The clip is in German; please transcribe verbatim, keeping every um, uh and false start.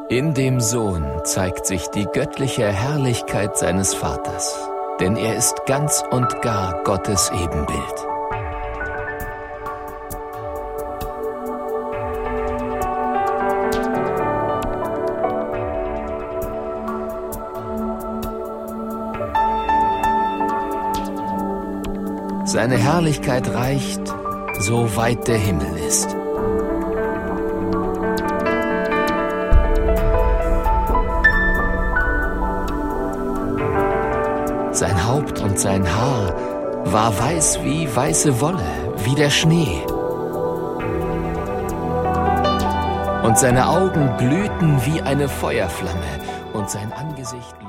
In dem Sohn zeigt sich die göttliche Herrlichkeit seines Vaters, denn er ist ganz und gar Gottes Ebenbild. Seine Herrlichkeit reicht, so weit der Himmel ist. Sein Haupt und sein Haar war weiß wie weiße Wolle, wie der Schnee. Und seine Augen glühten wie eine Feuerflamme und sein Angesicht